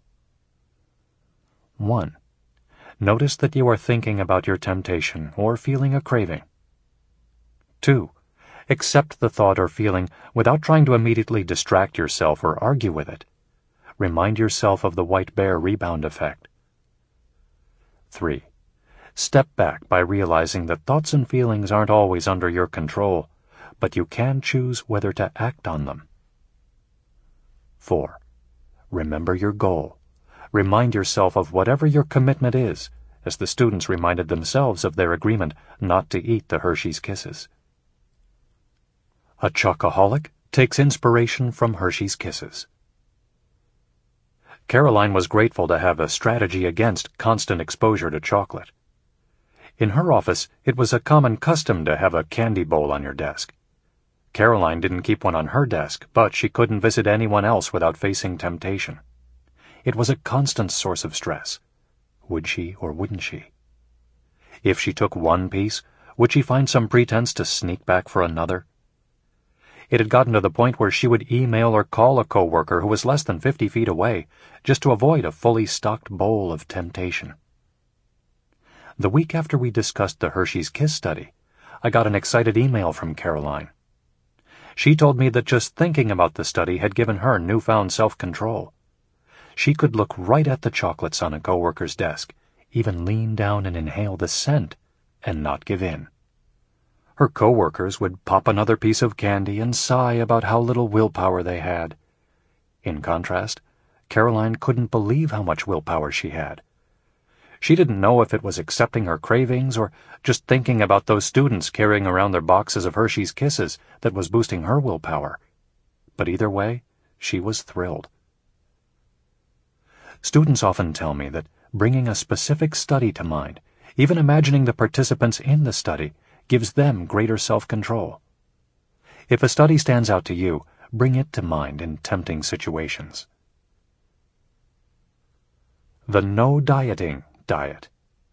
one. Notice that you are thinking about your temptation or feeling a craving. two. Accept the thought or feeling without trying to immediately distract yourself or argue with it. Remind yourself of the white bear rebound effect. three. Step back by realizing that thoughts and feelings aren't always under your control, but you can choose whether to act on them. four. Remember your goal. Remind yourself of whatever your commitment is, as the students reminded themselves of their agreement not to eat the Hershey's Kisses. A chocoholic takes inspiration from Hershey's Kisses. Caroline was grateful to have a strategy against constant exposure to chocolate. In her office, it was a common custom to have a candy bowl on your desk. Caroline didn't keep one on her desk, but she couldn't visit anyone else without facing temptation. It was a constant source of stress. Would she or wouldn't she? If she took one piece, would she find some pretense to sneak back for another? It had gotten to the point where she would email or call a coworker who was less than fifty feet away just to avoid a fully stocked bowl of temptation. The week after we discussed the Hershey's Kiss study, I got an excited email from Caroline. She told me that just thinking about the study had given her newfound self-control. She could look right at the chocolates on a coworker's desk, even lean down and inhale the scent, and not give in. Her coworkers would pop another piece of candy and sigh about how little willpower they had. In contrast, Caroline couldn't believe how much willpower she had. She didn't know if it was accepting her cravings or just thinking about those students carrying around their boxes of Hershey's Kisses that was boosting her willpower. But either way, she was thrilled. Students often tell me that bringing a specific study to mind, even imagining the participants in the study, gives them greater self-control. If a study stands out to you, bring it to mind in tempting situations. The no dieting diet.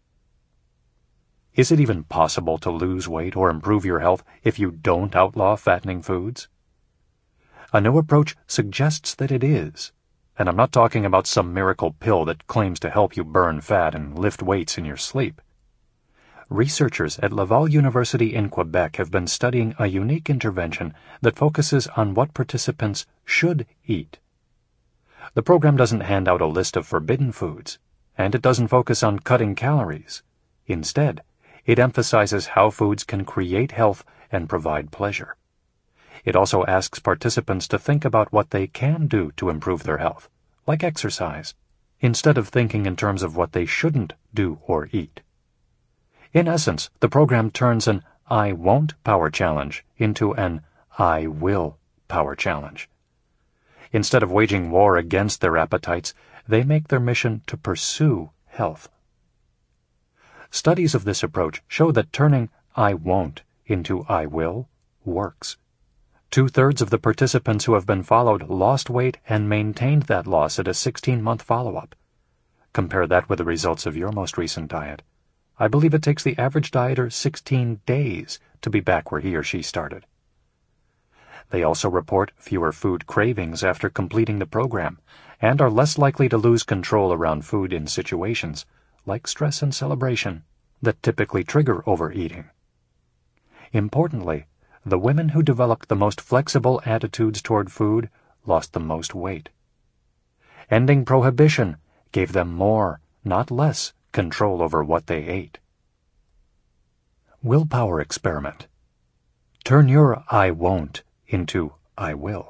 Is it even possible to lose weight or improve your health if you don't outlaw fattening foods? A new approach suggests that it is, and I'm not talking about some miracle pill that claims to help you burn fat and lift weights in your sleep. Researchers at Laval University in Quebec have been studying a unique intervention that focuses on what participants should eat. The program doesn't hand out a list of forbidden foods, and it doesn't focus on cutting calories. Instead, it emphasizes how foods can create health and provide pleasure. It also asks participants to think about what they can do to improve their health, like exercise, instead of thinking in terms of what they shouldn't do or eat. In essence, the program turns an I won't power challenge into an I Will Power Challenge. Instead of waging war against their appetites, they make their mission to pursue health. Studies of this approach show that turning I won't into I will works. Two-thirds of the participants who have been followed lost weight and maintained that loss at a sixteen-month follow-up. Compare that with the results of your most recent diet. I believe it takes the average dieter sixteen days to be back where he or she started. They also report fewer food cravings after completing the program and are less likely to lose control around food in situations, like stress and celebration, that typically trigger overeating. Importantly, the women who developed the most flexible attitudes toward food lost the most weight. Ending prohibition gave them more, not less, control over what they ate. Willpower experiment. Turn your I won't into I will.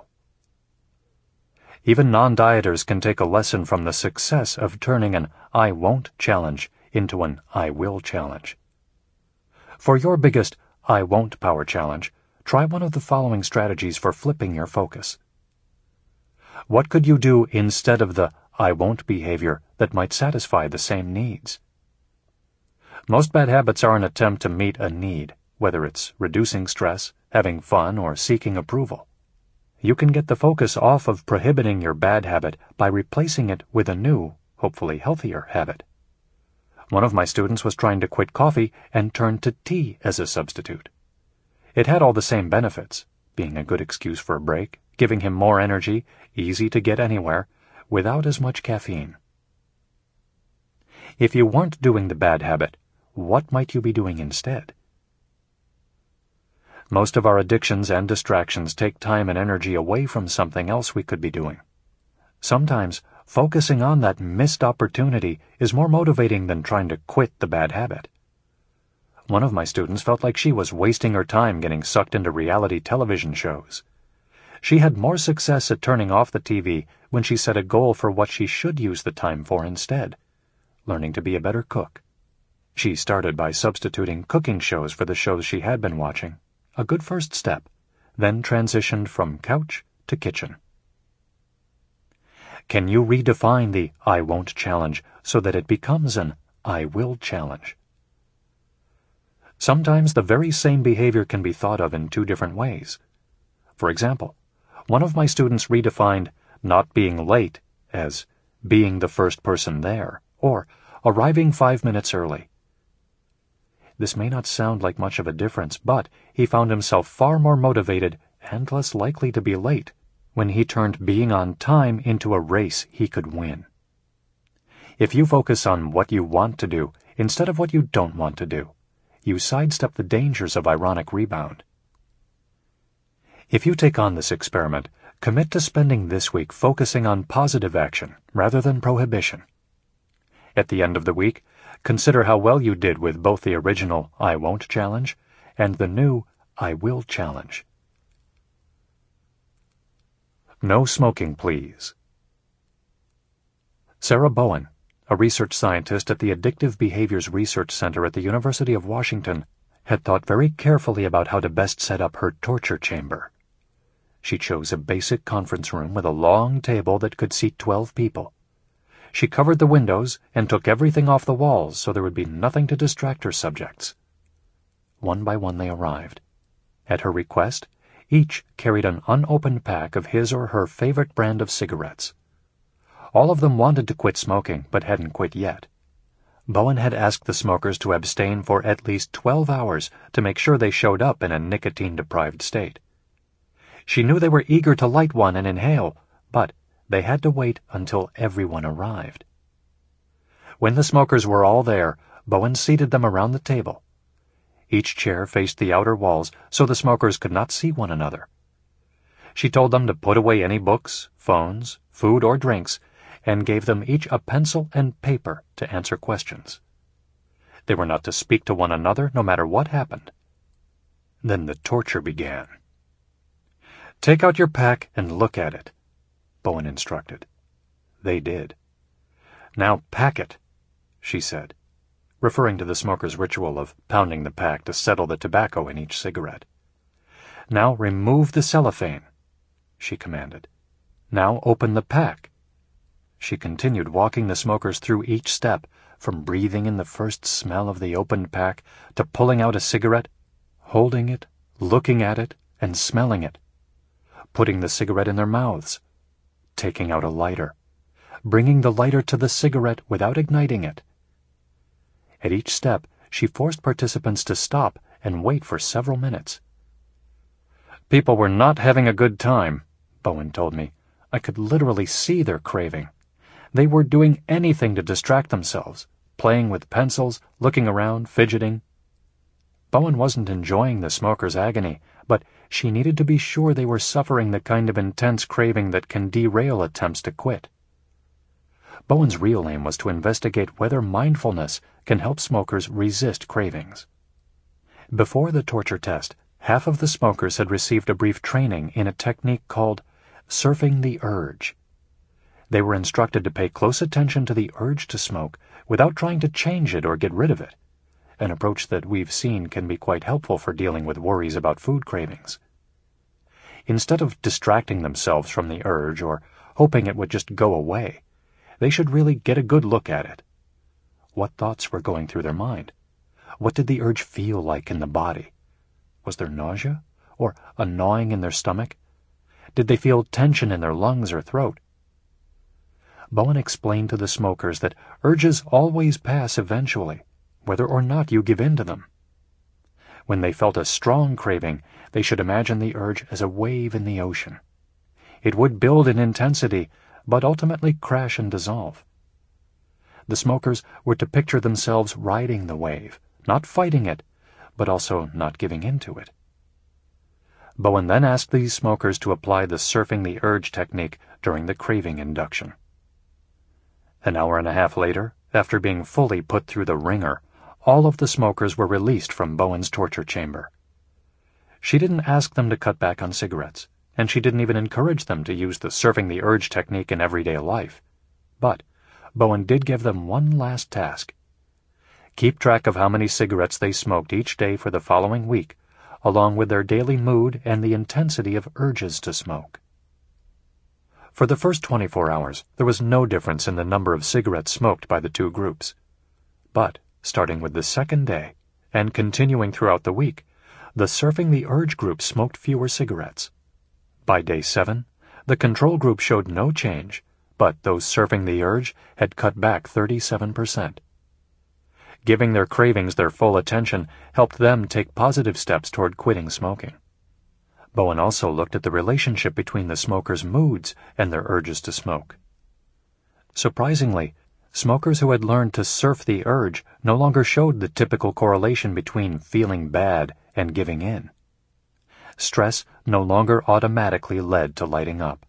Even non-dieters can take a lesson from the success of turning an I won't challenge into an I will challenge. For your biggest I won't power challenge, try one of the following strategies for flipping your focus. What could you do instead of the I won't behavior that might satisfy the same needs? Most bad habits are an attempt to meet a need, whether it's reducing stress, having fun, or seeking approval. You can get the focus off of prohibiting your bad habit by replacing it with a new, hopefully healthier habit. One of my students was trying to quit coffee and turned to tea as a substitute. It had all the same benefits, being a good excuse for a break, giving him more energy, easy to get anywhere, without as much caffeine. If you weren't doing the bad habit, what might you be doing instead? Most of our addictions and distractions take time and energy away from something else we could be doing. Sometimes, focusing on that missed opportunity is more motivating than trying to quit the bad habit. One of my students felt like she was wasting her time getting sucked into reality television shows. She had more success at turning off the T V when she set a goal for what she should use the time for instead, learning to be a better cook. She started by substituting cooking shows for the shows she had been watching, a good first step, then transitioned from couch to kitchen. Can you redefine the I won't challenge so that it becomes an I will challenge? Sometimes the very same behavior can be thought of in two different ways. For example, one of my students redefined not being late as being the first person there, or arriving five minutes early. This may not sound like much of a difference, but he found himself far more motivated and less likely to be late when he turned being on time into a race he could win. If you focus on what you want to do instead of what you don't want to do, you sidestep the dangers of ironic rebound. If you take on this experiment, commit to spending this week focusing on positive action rather than prohibition. At the end of the week, consider how well you did with both the original I won't challenge and the new I will challenge. No smoking, please. Sarah Bowen, a research scientist at the Addictive Behaviors Research Center at the University of Washington, had thought very carefully about how to best set up her torture chamber. She chose a basic conference room with a long table that could seat twelve people. She covered the windows and took everything off the walls so there would be nothing to distract her subjects. One by one they arrived. At her request, each carried an unopened pack of his or her favorite brand of cigarettes. All of them wanted to quit smoking, but hadn't quit yet. Bowen had asked the smokers to abstain for at least twelve hours to make sure they showed up in a nicotine-deprived state. She knew they were eager to light one and inhale, but they had to wait until everyone arrived. When the smokers were all there, Bowen seated them around the table. Each chair faced the outer walls so the smokers could not see one another. She told them to put away any books, phones, food, or drinks, and gave them each a pencil and paper to answer questions. They were not to speak to one another no matter what happened. Then the torture began. "Take out your pack and look at it," Bowen instructed. They did. "Now pack it," she said, referring to the smoker's ritual of pounding the pack to settle the tobacco in each cigarette. "Now remove the cellophane," she commanded. "Now open the pack." She continued walking the smokers through each step, from breathing in the first smell of the opened pack to pulling out a cigarette, holding it, looking at it, and smelling it, putting the cigarette in their mouths, taking out a lighter, bringing the lighter to the cigarette without igniting it. At each step, she forced participants to stop and wait for several minutes. "People were not having a good time," Bowen told me. "I could literally see their craving. They were doing anything to distract themselves, playing with pencils, looking around, fidgeting." Bowen wasn't enjoying the smoker's agony, but she needed to be sure they were suffering the kind of intense craving that can derail attempts to quit. Bowen's real aim was to investigate whether mindfulness can help smokers resist cravings. Before the torture test, half of the smokers had received a brief training in a technique called surfing the urge. They were instructed to pay close attention to the urge to smoke without trying to change it or get rid of it, an approach that we've seen can be quite helpful for dealing with worries about food cravings. Instead of distracting themselves from the urge or hoping it would just go away, they should really get a good look at it. What thoughts were going through their mind? What did the urge feel like in the body? Was there nausea or a gnawing in their stomach? Did they feel tension in their lungs or throat? Bowen explained to the smokers that urges always pass eventually, whether or not you give in to them. When they felt a strong craving, they should imagine the urge as a wave in the ocean. It would build in intensity, but ultimately crash and dissolve. The smokers were to picture themselves riding the wave, not fighting it, but also not giving in to it. Bowen then asked these smokers to apply the surfing the urge technique during the craving induction. An hour and a half later, after being fully put through the ringer, all of the smokers were released from Bowen's torture chamber. She didn't ask them to cut back on cigarettes, and she didn't even encourage them to use the surfing the urge technique in everyday life. But Bowen did give them one last task. Keep track of how many cigarettes they smoked each day for the following week, along with their daily mood and the intensity of urges to smoke. For the first twenty-four hours, there was no difference in the number of cigarettes smoked by the two groups. But, starting with the second day, and continuing throughout the week, the surfing the urge group smoked fewer cigarettes. By day seven, the control group showed no change, but those surfing the urge had cut back thirty-seven percent. Giving their cravings their full attention helped them take positive steps toward quitting smoking. Bowen also looked at the relationship between the smokers' moods and their urges to smoke. Surprisingly, smokers who had learned to surf the urge no longer showed the typical correlation between feeling bad and giving in. Stress no longer automatically led to lighting up.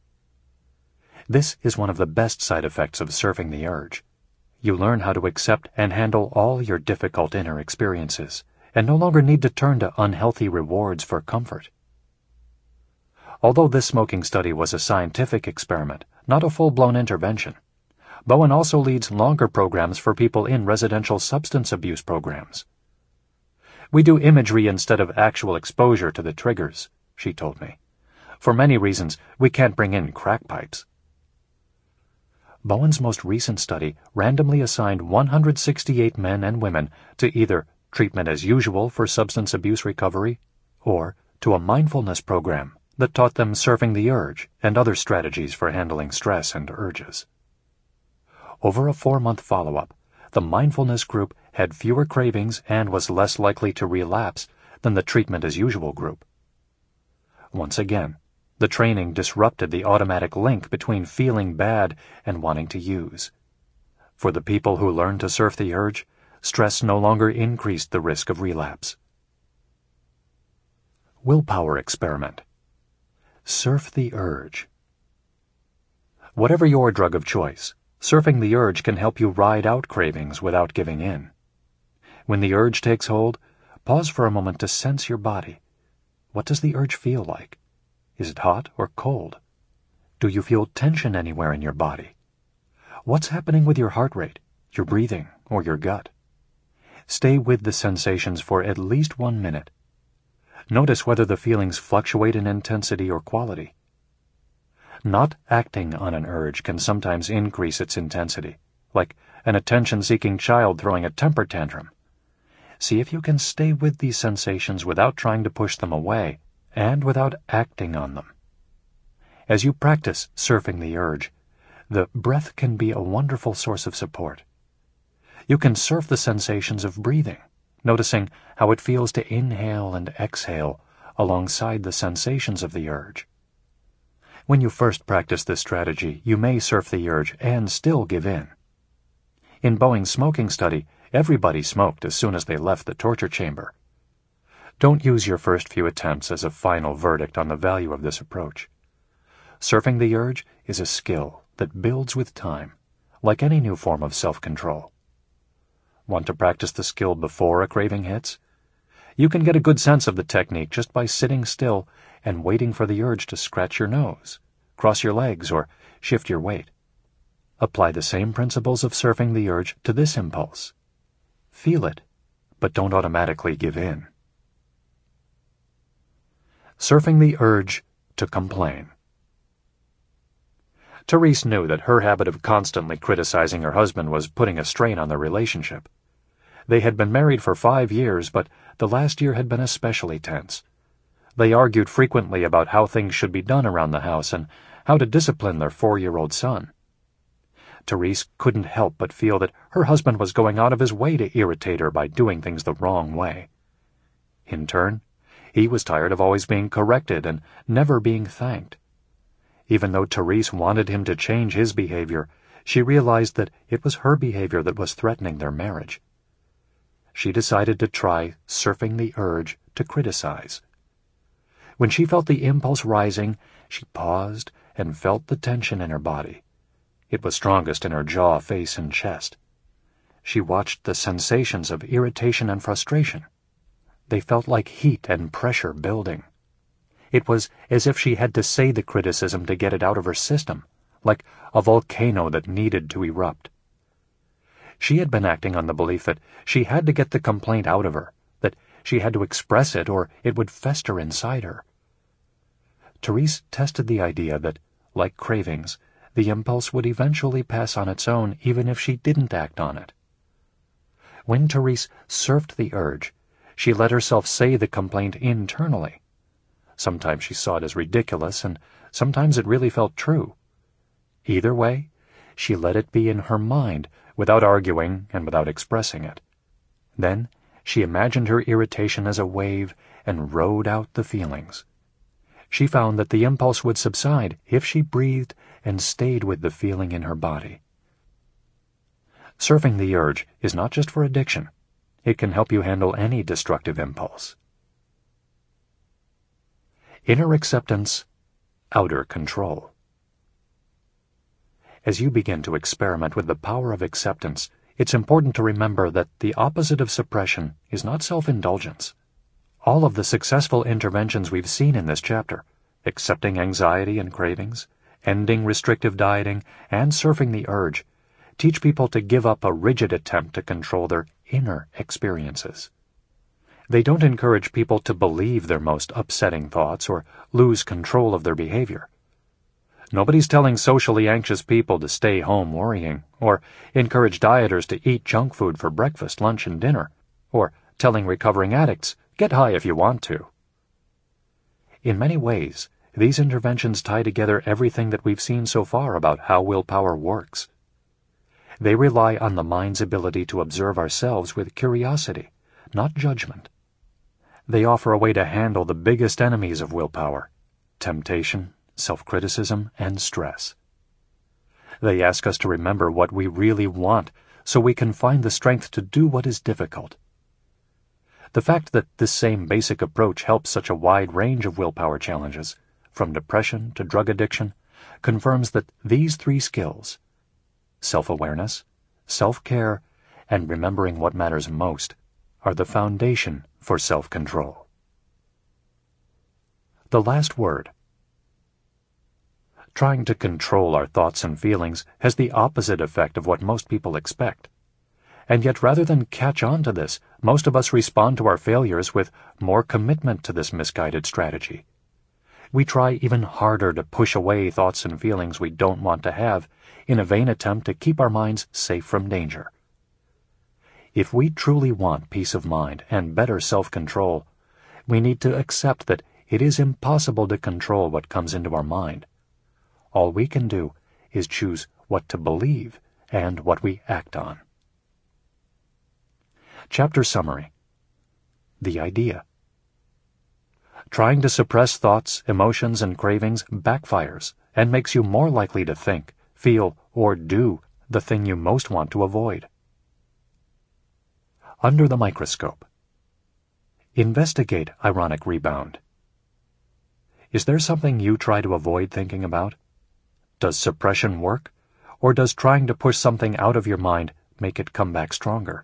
This is one of the best side effects of surfing the urge. You learn how to accept and handle all your difficult inner experiences, and no longer need to turn to unhealthy rewards for comfort. Although this smoking study was a scientific experiment, not a full-blown intervention, Bowen also leads longer programs for people in residential substance abuse programs. "We do imagery instead of actual exposure to the triggers," she told me. "For many reasons, we can't bring in crack pipes." Bowen's most recent study randomly assigned one hundred sixty-eight men and women to either treatment as usual for substance abuse recovery or to a mindfulness program that taught them surfing the urge and other strategies for handling stress and urges. Over a four-month follow-up, the mindfulness group had fewer cravings and was less likely to relapse than the treatment-as-usual group. Once again, the training disrupted the automatic link between feeling bad and wanting to use. For the people who learned to surf the urge, stress no longer increased the risk of relapse. Willpower experiment. Surf the urge. Whatever your drug of choice, surfing the urge can help you ride out cravings without giving in. When the urge takes hold, pause for a moment to sense your body. What does the urge feel like? Is it hot or cold? Do you feel tension anywhere in your body? What's happening with your heart rate, your breathing, or your gut? Stay with the sensations for at least one minute. Notice whether the feelings fluctuate in intensity or quality. Not acting on an urge can sometimes increase its intensity, like an attention-seeking child throwing a temper tantrum. See if you can stay with these sensations without trying to push them away, and without acting on them. As you practice surfing the urge, the breath can be a wonderful source of support. You can surf the sensations of breathing, noticing how it feels to inhale and exhale alongside the sensations of the urge. When you first practice this strategy, you may surf the urge and still give in. In Boeing's smoking study, everybody smoked as soon as they left the torture chamber. Don't use your first few attempts as a final verdict on the value of this approach. Surfing the urge is a skill that builds with time, like any new form of self-control. Want to practice the skill before a craving hits? You can get a good sense of the technique just by sitting still and waiting for the urge to scratch your nose, cross your legs, or shift your weight. Apply the same principles of surfing the urge to this impulse. Feel it, but don't automatically give in. Surfing the urge to complain. Therese knew that her habit of constantly criticizing her husband was putting a strain on their relationship. They had been married for five years, but the last year had been especially tense. They argued frequently about how things should be done around the house and how to discipline their four-year-old son. Therese couldn't help but feel that her husband was going out of his way to irritate her by doing things the wrong way. In turn, he was tired of always being corrected and never being thanked. Even though Therese wanted him to change his behavior, she realized that it was her behavior that was threatening their marriage. She decided to try surfing the urge to criticize. When she felt the impulse rising, she paused and felt the tension in her body. It was strongest in her jaw, face, and chest. She watched the sensations of irritation and frustration. They felt like heat and pressure building. It was as if she had to say the criticism to get it out of her system, like a volcano that needed to erupt. She had been acting on the belief that she had to get the complaint out of her, that she had to express it or it would fester inside her. Therese tested the idea that, like cravings, the impulse would eventually pass on its own even if she didn't act on it. When Therese surfed the urge, she let herself say the complaint internally. Sometimes she saw it as ridiculous, and sometimes it really felt true. Either way, she let it be in her mind, without arguing and without expressing it. Then she imagined her irritation as a wave and rode out the feelings. She found that the impulse would subside if she breathed and stayed with the feeling in her body. Surfing the urge is not just for addiction. It can help you handle any destructive impulse. Inner acceptance, outer control. As you begin to experiment with the power of acceptance, it's important to remember that the opposite of suppression is not self-indulgence. All of the successful interventions we've seen in this chapter, accepting anxiety and cravings, ending restrictive dieting, and surfing the urge, teach people to give up a rigid attempt to control their inner experiences. They don't encourage people to believe their most upsetting thoughts or lose control of their behavior. Nobody's telling socially anxious people to stay home worrying, or encourage dieters to eat junk food for breakfast, lunch, and dinner, or telling recovering addicts, get high if you want to. In many ways, these interventions tie together everything that we've seen so far about how willpower works. They rely on the mind's ability to observe ourselves with curiosity, not judgment. They offer a way to handle the biggest enemies of willpower: temptation, self-criticism, and stress. They ask us to remember what we really want so we can find the strength to do what is difficult. The fact that this same basic approach helps such a wide range of willpower challenges, from depression to drug addiction, confirms that these three skills, self-awareness, self-care, and remembering what matters most, are the foundation for self-control. The last word. Trying to control our thoughts and feelings has the opposite effect of what most people expect. And yet rather than catch on to this, most of us respond to our failures with more commitment to this misguided strategy. We try even harder to push away thoughts and feelings we don't want to have in a vain attempt to keep our minds safe from danger. If we truly want peace of mind and better self-control, we need to accept that it is impossible to control what comes into our mind. All we can do is choose what to believe and what we act on. Chapter Summary. The Idea. Trying to suppress thoughts, emotions, and cravings backfires and makes you more likely to think, feel, or do the thing you most want to avoid. Under the microscope. Investigate ironic rebound. Is there something you try to avoid thinking about? Does suppression work, or does trying to push something out of your mind make it come back stronger?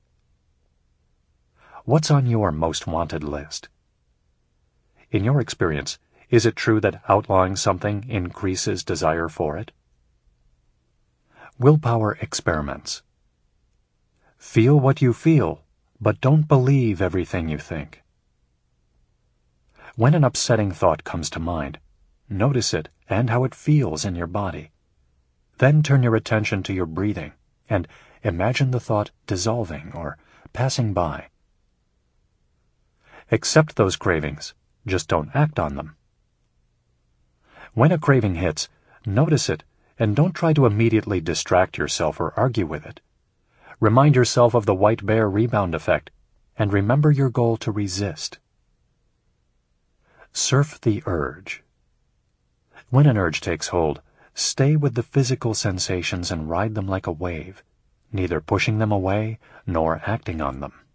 What's on your most wanted list? In your experience, is it true that outlawing something increases desire for it? Willpower experiments. Feel what you feel, but don't believe everything you think. When an upsetting thought comes to mind, notice it and how it feels in your body. Then turn your attention to your breathing and imagine the thought dissolving or passing by. Accept those cravings, just don't act on them. When a craving hits, notice it and don't try to immediately distract yourself or argue with it. Remind yourself of the white bear rebound effect and remember your goal to resist. Surf the urge. When an urge takes hold, stay with the physical sensations and ride them like a wave, neither pushing them away nor acting on them.